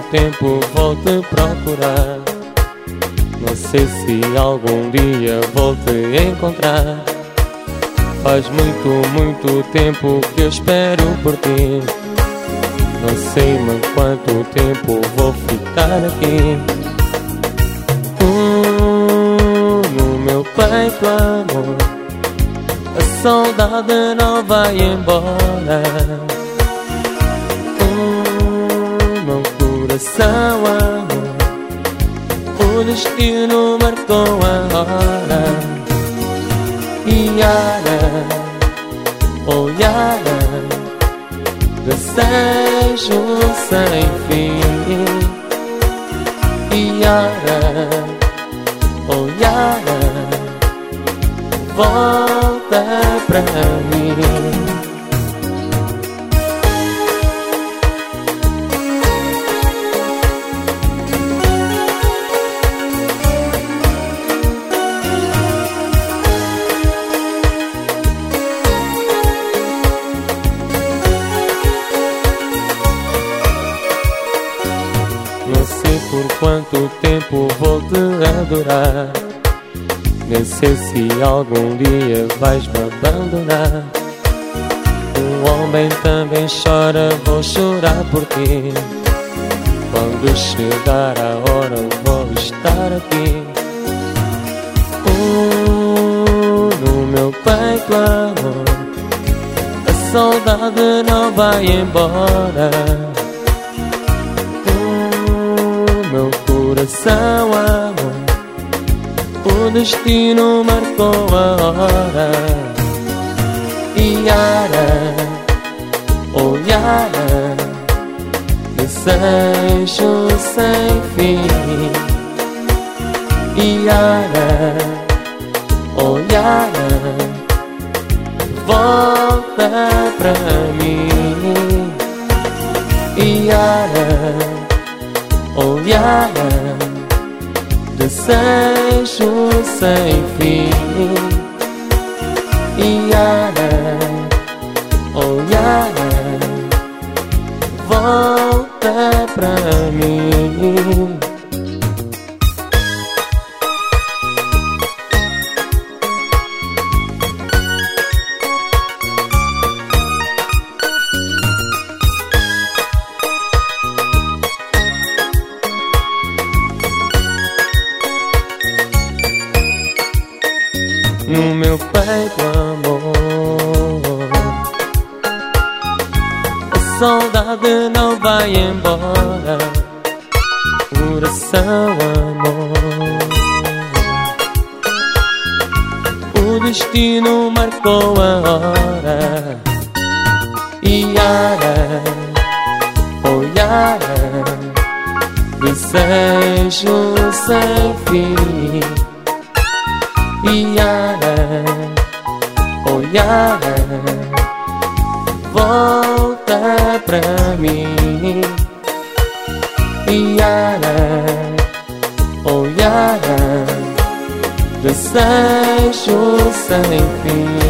tempo vou te procurar. Não sei se algum dia vou te encontrar. Faz muito, muito tempo que eu espero por ti. Não sei-me quanto tempo vou ficar aqui. No meu peito, amor, a saudade não vai embora. Meu coração, amor, o destino marcou a hora. Yara, oh Yara, desejo sem fim. Yara, oh Yara, volta pra mim. Não sei por quanto tempo vou te adorar. Nem sei se algum dia vais me abandonar. Um homem também chora, vou chorar por ti. Quando chegar a hora vou estar aqui. No meu peito, amor, a saudade não vai embora. Meu coração, amor, o destino marcou a hora. Yara, oh Yara, desejo sem fim. Yara, oh Yara, volta pra mim. Yara, oh Yara, desejo sem fim. Yara, oh Yara, volta pra mim. No meu peito, amor, a saudade não vai embora. Coração, amor, o destino marcou a hora. Yara, oh Yara, desejo sem fim. Yara, oh Yara, volta pra mim. Yara, oh Yara, desejo sem fim.